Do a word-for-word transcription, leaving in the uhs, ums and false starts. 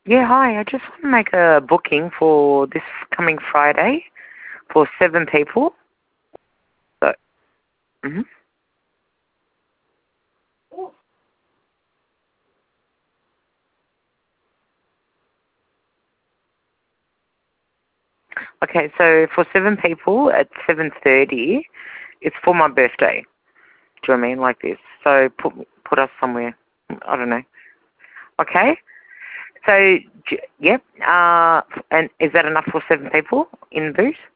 Yeah, hi. I just want to make a booking for this coming Friday for seven people. So, hmm Okay, so for seven people at seven thirty, it's for my birthday. Do you know what I mean? Like this. So put put us somewhere. I don't know. Okay. So, j- yep. Uh, and is that enough for seven people in the booth?